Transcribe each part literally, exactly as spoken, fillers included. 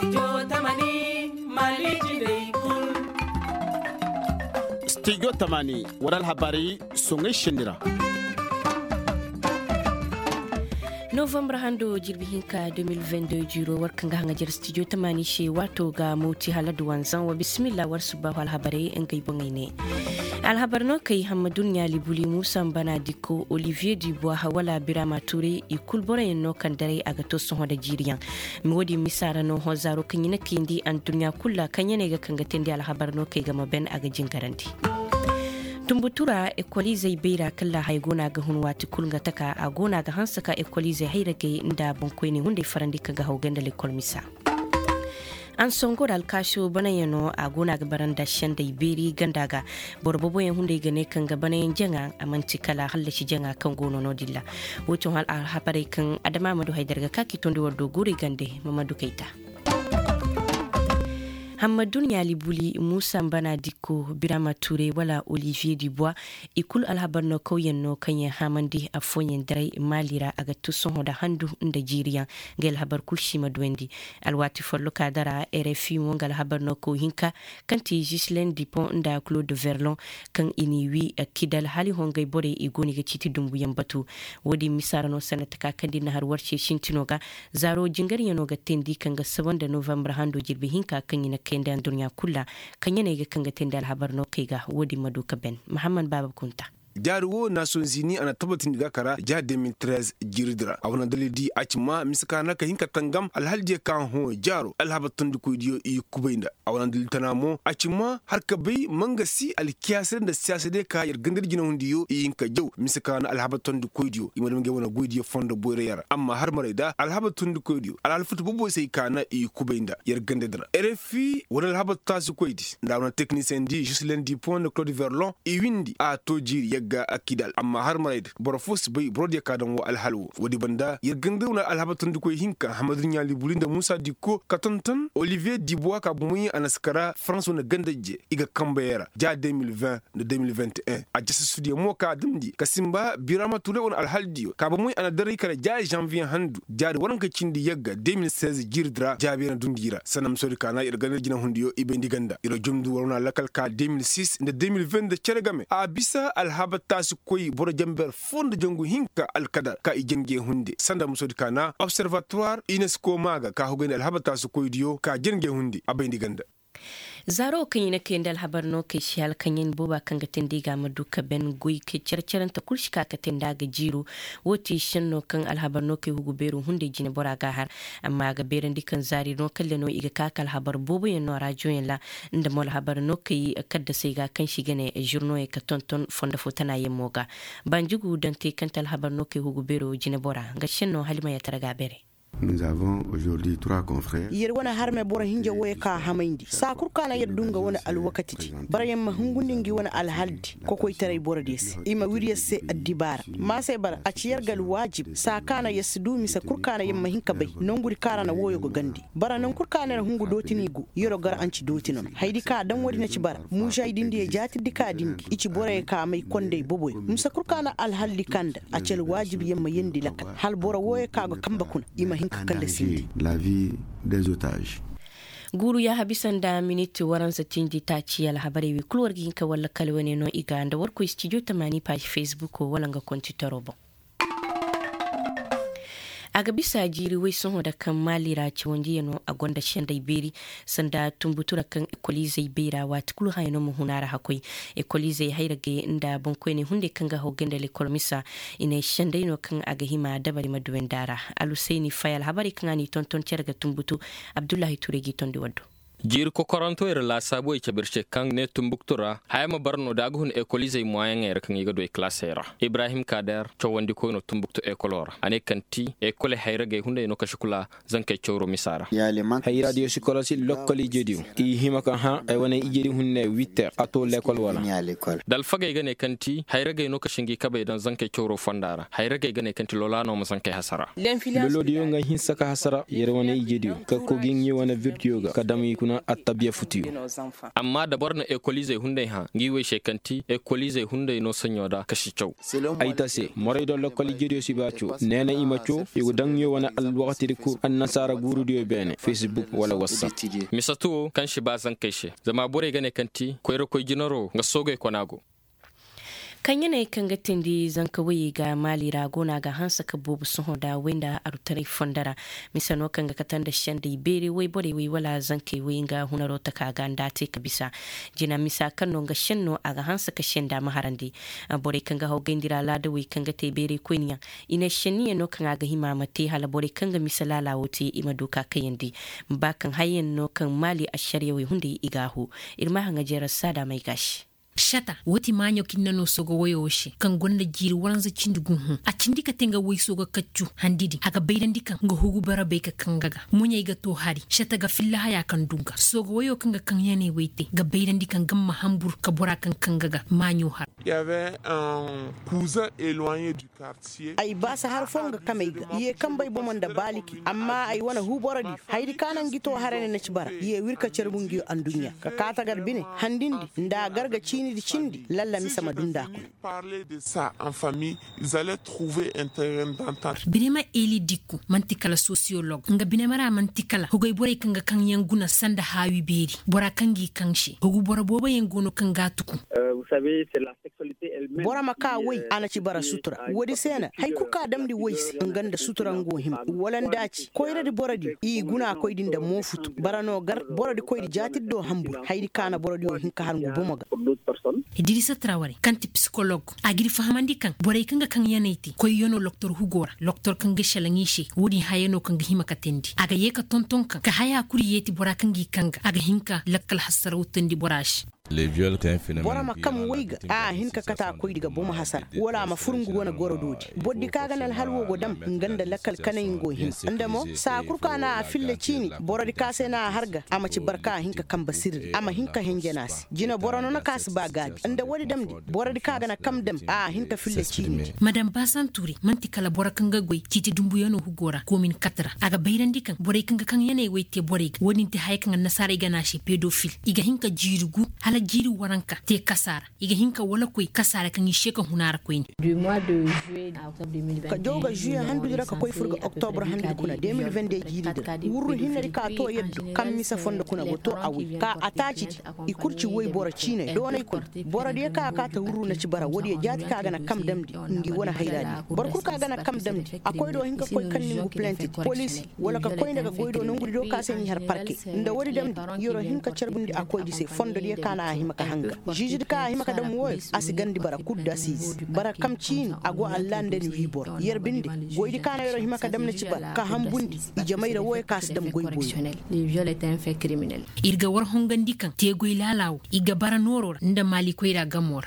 Studio Tamani Maliki Day Kul. Studio Tamani waral habari songe shendira. November hando jirbi hinka deux mille vingt-deux jiro warkan ga hangajar studio Tamani she wato ga moti haladu wanzan wa bismillah war subahu alhabare en kai bangine. Alhabarno kai Hamadun ya libuli Musa bana diko Olivier Dubois hawala Birama Touré ikul bore no kandare aga to son da jiriyan modi misara no hozaro kanyina kindi an dunya kulla kanyane ga kanga tendi alhabarno kai ga maben aga jingaranti tumbutura equalize beira kala haigona ga hunwati kulga taka a gona ga hansaka equalize hairage inda bonkoini hunde farandi kaga hauganda le kolmisa an songo dal kasho banayano a gona ga baranda shanda iberi gandaga borbobo yan hunde gane kan ga banayen janga amanci kala hallashi janga kan gono no dilla wucin hal al habare kan adama madu haidar ga kaki tondi wardo guri gande mamadu kaita Hamadun ya libuli Musa bana diko Birama Touré wala Olivier Dubois ikul alhabarno kauyen no kanya hamandi a fonyen dare malira aga tuson hoda handu nda jiriya gel habar kulshi madwendi alwati forloka dara R F I mongal habarno ko hinka kanti Ghislaine Dupont nda Claude Verlon kan iniwi kidal hali hongay bore igoni ga citi dumbu yambatu wodi misarano sanata ka kandi na har warce shintinoga zaro jingari yanoga tendi kan ga seven November hando jirbi hinka kan ina kende an dunya kulla kan yana ga kanga tende alhabarno kaiga wodi maduka ben Muhammad Baba Kunta jaruwo nason zini ana tabbatin da kara ja deux mille treize jirdira a wannan dalili a cimma misaka na ka hinka tangam alhalje kan ho jaro alhabatun da kudiyo i kubainda a wannan dalili tanamo a cimma har ka bai mangasi alkiyasar da siyasa dai ka yargandar gina hundiyo i hinka jau misaka na alhabatun da kudiyo i madam ga wannan gudiyo fonda boyre yara amma har maraida alhabatun da kudiyo alhalfutu bubo sai kana i kubainda yargandar R F I wannan alhabata su koidi da wannan technicien di Ghislaine Dupont de Claude Verlon i windi a to jiri ga akidal amma har maraid borofus bai brodiya kadan wa alhalwo wadi banda yirganduna alhabatun diko hinka Hamadun ya libulin da Musa diko katantan Olivier Dubois ka bumuyi anaskara France na gandaje iga kambayera ja deux mille vingt da deux mille vingt et un a jasa studio mo ka dimdi kasimba Birama Touré on alhaldiyo ka bumuyi ana dare kala ja janvier handu ja da waran ka cindi yagga deux mille seize jirdra jabira dundira sanam sori kana yirgandar gina hundiyo ibendi ganda iro jumdu waruna lakal ka deux mille six da deux mille vingt da ceregame a bisa alhabat tasu koyi boro jamber fond jongu hinka alkada ka ijenge hunde sanda musodi kana observatoire UNESCO maga ka hogani alhabata su koyi diyo ka jenge hunde abayndi ganda zaro kan yana kayan da alhabar no kai shi halkanyin boba kan ga tindi ga maduka ben gui ke cerceren ta kulshi ka ka tinda ga jiro woti shin no kan alhabar no kai hugu beru hunde jine bora ga har amma ga beran dikan zari no kalle no iga ka alhabar bobo yan no rajo yan la inda mo alhabar no kai kadda sai ga kan shi gane jurno e ka tonton fonda fotana yin moga banjugu dan te kan alhabar no kai hugu beru jine bora ga shin no halima ya taraga bere. Nous avons aujourd'hui trois confrères. Yer wana harme bora hinja woy ka hamaindi. Sa kurkana yer dunga wana alwakati. Barayam ma hungundingi wana alhaldi. Koko itaray bora des. Ima wiriya se addibara. Ma se bara a ciyar gal wajib. Sa kana yasdu mi sa kurkana yamma hinka bay. Nonguri karana woyo go gandi. Bara non kurkana hungu dotinigu. Yoro gar anci dotinon. Haydi ka dan wadi na ci bara. Mu shaydindi e jati dika dindi. Ici bora ka mai konde boboy. Musa kurkana alhaldi kanda. A cel wajib yamma yendi lakal. Hal bora woyo ka go kamba kun. Ima la vie des otages. Guru ya habisan da miniti waran zatin di ta ci alhabari wi kulwar ginka walla kalwane no iga da warko studio tamani page Facebook ko wala ga konti tarobo aga bisa jiri wai sun hoda kan malira ci wandi yano a gonda shanda iberi sanda tumbutura kan ekolize ibera wa tukulu hayno mu hunara hakoi ekolize hairage inda bonko ne hunde kan ga hogenda le kolmisa ina shanda ino kan aga hima dabari maduwendara alusaini fayal habari kan ani tonton cerga tumbutu Abdullahi Turegi tondi waddo jir ko koronto er la sabo e chabirche kang ne tumbuktura hayma barno dagun e colise moyen er kan yiga do e classera Ibrahim Kader chowandi ko no tumbukto e colora ane kanti e cole hayra ge hunde no kashukula zanke choro misara hay radio psychology lokoli jediu i hima kan ha e wona ijeri hunne huit heures ato l'école wala dal fagay gane kanti hayra ge no kashingi kabe dan zanke choro fondara hayra ge gane kanti lola no mo zanke hasara lolo dio nga hinsaka hasara yere wona ijediu ka ko ginyi wona virtuoga kadami kuna wana attabiya futiyo amma da borno ekolize hunde ha ngiwe shekanti ekolize hunde no sanyoda kashi chow aita se moray do lokoli jedio sibacho nena imacho yugo dangyo wana al waqti ku an nasara guru dio bene Facebook wala WhatsApp misatu kan shi bazan kaishe zama bore gane kanti koyro koy jinoro nga sogo konago kan yana kan gatin di zanka waye ga mali ragona ga hansa ka bobu sun hoda wenda a rutare fondara misano kan ga katan da shan da ibere wai bore wai wala zanka wai ga hunaro ta ka ga nda te ka bisa jina misa kan no ga shanno a ga hansa ka shan da maharandi a bore kan ga haugen dira la da wai kan ga te bere kwenya ina shaniya no kan ga himama te hala bore kan ga misala la wote ima doka kayandi ba kan hayyan no kan mali a shari'a wai hunde igahu irma hanga jera sada mai gashi shata wati manyo kinna no sogo woyoshi kan gonda jiri waranza cindugun hu a cindika tenga woy sogo kaccu handidi aga baydandi kan ga hugu bara be ka kangaga munya iga to hari shata ga filla haya kan dunga sogo woyo kan ga kan yane weyte ga baydandi kan gamma hambur ka bora kan kangaga manyo har il y avait un cousin éloigné du quartier ay basa har fonga kamaiga ye kambay bomanda baliki amma ay wana hu boradi haydi kanan gito harane na cibara ye wirka cerbungi andunya ka kata garbine handindi nda garga ci di cindi lalla mi sama dunda ko parler de ça en famille ils allaient trouver un terrain d'entente binema eli dikku mantikala sociologue nga binemara mantikala hugay bore kanga kan yanguna sanda hawi beri bora kangi kanshi hugu bora boba yangono kanga tuku vous savez c'est la sexualité elle-même bora maka wai ana ci bara sutura wodi sena hay kuka damdi wais nganda sutura ngo him walan daci koyre di boradi i guna koydin da mofutu barano gar boradi koydi jatiddo hambur haydi kana boradi o hinka har ngo bomoga Idrissa Traoré kanti psychologue agiri fahamandi kan boray kanga kan yanayti koy yono docteur Hugora docteur kanga shalangishi wodi hayano kanga hima katendi aga yeka tonton kan ka haya kuri yeti bora kangi kanga aga hinka lakkal hasara wutendi borash les viols c'est un phénomène bora makam wayga a hinka kata koy diga boma hasara wala ma furungu wona goro dodi boddi kaga nal halwo go dam nganda lakkal kanay go hin andamo sa kurka na fille chini bora di kase na harga ama ci barka hinka kamba sirri ama hinka hengenas jina bora no na kas bagaji anda wodi damdi bora di kaga na kam dem a hinka fille chini madame Basan Touré manti kala bora kanga goy titi dumbu yono Hugora komin katra aga bayrandi kan bora kanga kan yane wayte bora woni te hay kan nasara igana shi pédophile iga hinka jirugu ala jiri waranka te kasara iga hinka wala koy kasara kan yisheka hunara koy du mois de juillet à octobre deux mille vingt ka joga juillet handu dira ka koy furga octobre handu kuna deux mille vingt-deux jiri da wuru hinari ka to yeddo kam misa fonda kuna go to awi ka ataci i kurci woy bora chine do nay ko bora de ka ka ta wuru na ci bara wodi jati ka gana kam damdi ndi wona hayradi bar kur ka gana kam damdi akoy do hinka koy kanni ngu plainte police wala ka koy daga goydo nangudi do ka sen har parke nda wodi damdi yoro hinka cerbundi akoy di se fondo de kana hima ka hanga jiji ka hima ka dam woy asigandi bara kudda sis bara kam cin ago allande ni wibor yerbinde goydi kana yoro hima ka dam na ci bara ka hambundi jamayra woy kas dam goy boy les viols est un fait criminel irga war hongandi kan te goy lalaw iga bara noror nda mali koyra gamora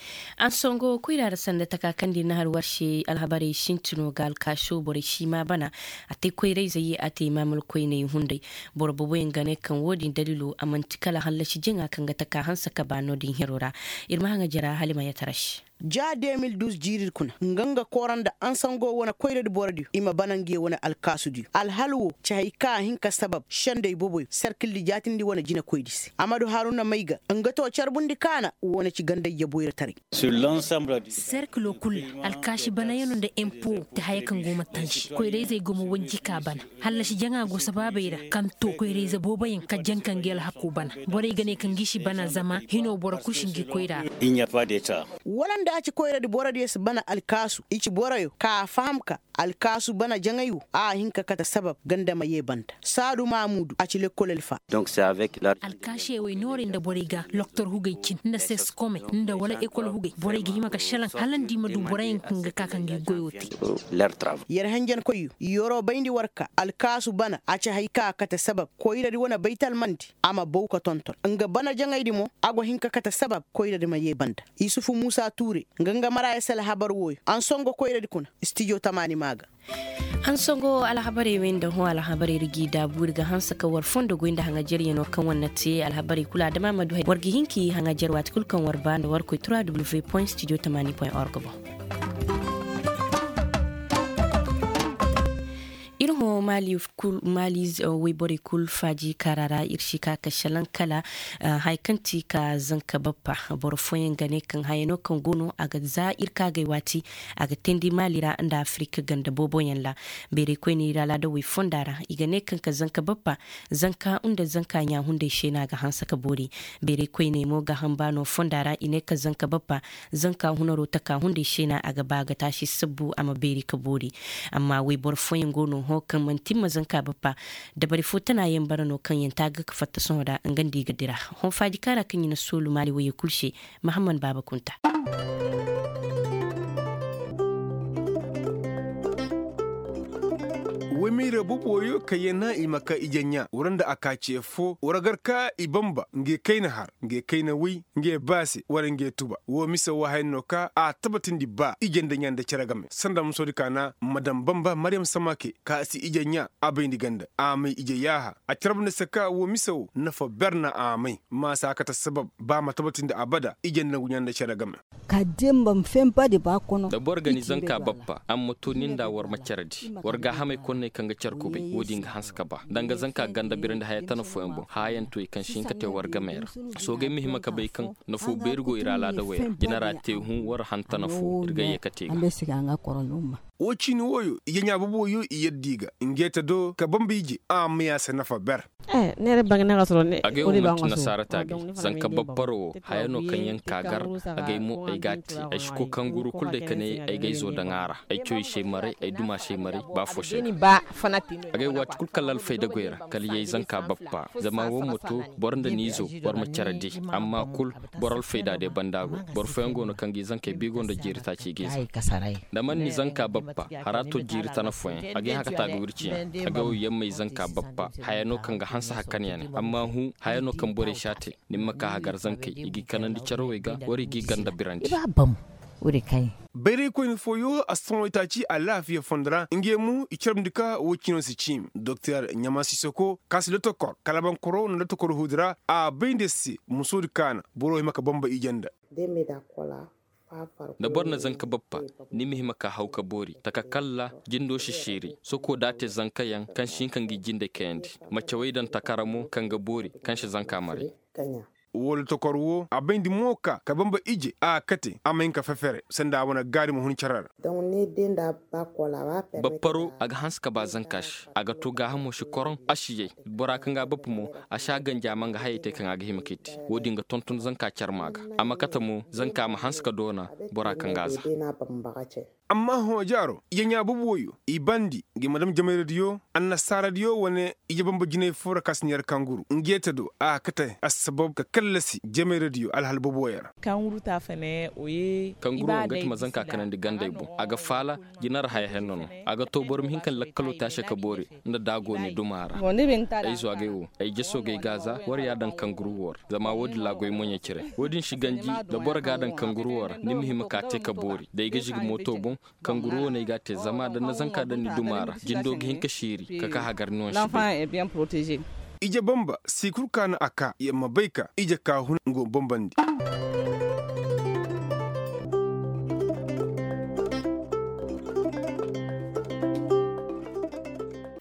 an songo kuira da sanda takakandi na har warshe alhabari shintino gal kasho bore shima bana ate kuira zai ate mamul koine hundai bor bobo ngane kan wodi dalilu amantikala halashi jinga kan ga taka hansa ka bano din herora irma hanga jara halima ya tarash ja deux mille douze jirir kuna nganga koranda an sango wona koyre de bordi ima banange wona alkasudi alhalwo chayka hinka sabab shande boboy cercle di jatindi wona jina koydis amadu haruna maiga ngato charbundi kana wona ci ganda yeboyre tare sur l'ensemble du cercle kul alkashi banayano de impo te haykan goma tanshi koyre zai goma wonji ka bana halashi janga go sababeira kanto koyre za bobayin ka jankan gel hakku bana bore gane kan gishi bana zama hino bora kushingi koyra il n'y a pas d'état walanda ci koyra di bora di bana alkasu ichi borayo ka fahamka alkasu bana jangayu a hinka kata sabab ganda maye banta sadu mamudu a ci l'école fa donc c'est avec la alkashi we nori nda boriga docteur hugay cin nda ses come nda wala école hugay boriga hima ka shalan halandi madu borayin kunga kakangi goyoti leur travail yer hanjan koyu yoro bayndi warka alkasu bana a ci hayka kata sabab koyra di wona baytal manti ama bowka tonton nga bana jangaydi mo ago hinka kata sabab koyra di maye banta isufu musa touré nganga mara ya sala habar woy an songo koyre dikuna studio tamani maga an songo alhabari wenda ho alhabari rigi da burga hansa ka war fondo goinda hanga jeriya no kan wannati alhabari kula da mamadu wargi hinki hanga jerwat kulkan warba da warko w w w point studio tamani point org bo irho soho mali kul mali we bore kul faji karara irshi ka kashalan kala haikanti ka zanka bappa bor foyen gane kan hayno kan gono aga za irka ga wati aga tendi malira anda afrika ganda bobo yanla bere ko ni rala da we fondara igane kan ka zanka bappa zanka unda zanka nya hunde shena ga hansa ka bori bere ko ne mo ga hambano fondara ine ka zanka bappa zanka hunaro ta ka hunde shena aga baga tashi sabbu ama bere ka bori amma we bor foyen gono ho kan mantin mazanka bappa da bari fotana yin barano kan yin taga ka fatta son da ngandi gadira hon faji kara kan yin sulu mali waye kulshe muhammad baba kunta wemi rabu boyo kayena imaka ijenya uranda akache fo uragarka ibamba nge kaina har nge kaina wi nge basi wara nge tuba wo misa wa hayno ka a tabatin di ba ijenda nyanda charagame sanda musodi kana madam bamba maryam samake ka si ijenya abayndi ganda amai ije yaha a charabna saka wo misa nafa berna amai ma sakata sabab ba matabatin da abada ijenda nyanda charagame ka demba mfempa de ba kono da borganizan ka babba am mutunin da war macaradi warga hamai konne kanga charkube wodin hanska ba danga zanka ganda birinde hayatana foembo hayan to kan shinka te warga mer so ge mi himaka bay kan na fu bergo irala da waya generate hu war hantana fu irga yekate ambe siga nga koronuma wocini woyo yenya bubo yo yeddiga ingeta do ka bambiji am ya sanafa ber eh nere bangna gasro ne age o man nasara tage zanka babbaro hayano kan yan kagar age mu ay gatti ay shko kanguru kulde kane ay gayzo da ngara ay coy she mare ay duma she mare ba fo she ba fanatino age wat kul kalal fayda goyra kal yey zanka babba zama wo moto bornda nizo bor ma caradi amma kul boral fayda de bandago bor fengo no kangi zanke bigo ndo jirta ci giz da man ni zanka babba harato jirta na foen age haka tago wurci age o yemma zanka babba hayano kanga hansa hakan yani amma hu hayano kan bore shate nimma ka hagar zankai igi kanandi charowega wori gi ganda birandi babam wuri kai bere ko in foyo aston itachi ala fi fondra ngemu icharbndika wokino si chim docteur nyamasi soko kasi lotokor kalaban koro no lotokor hudra a bindesi musudi kana boro maka bomba ijenda deme da kola da borna zanka babba ni mihima ka hauka bori taka kalla jindo shishiri soko date zanka yan kan shinkan gi jinde kendi mace waidan takaramo kan ga bori kan shi zanka mare wol tokorwo abendi moka ka bamba ije a kate amain ka fefere sanda wana gari mu hun charar don ne denda ba kola ba bapparo aga hanska ba zankash aga to ga hamo shi koron ashiye bora kan ga bappu mo a shagan jamanga hayete kan aga himakiti wodi nga tontun zanka charmaga amma kata mo zanka ma hanska dona bora kan gaza amma ho jaro yenya buboyo ibandi gi madam jamay radio anna saradio wone ije bamba jine fora kasniyar kanguru ngeta do a kate asbab ka kallasi jamay radio alhal buboyar kanguru ta fane oye kanguru ngati mazanka kanan digande bu aga fala jinar hay hennon aga to borum hinkan lakkalo ta shaka bori nda dago ni dumara ay zo agewo ay jesso ge gaza war ya dan kanguru wor zama wodi lagoy monye cire wodin shiganji da borga dan kanguru wor nim himaka te ka bori da ige jigi moto bon kanguru ne gate zama da nazanka da ni dumara jindo ge hinka shiri kaka hagar non shi l'enfant est bien protégé ije bomba sikur kana aka yamma baika ije ka hun ngo bombandi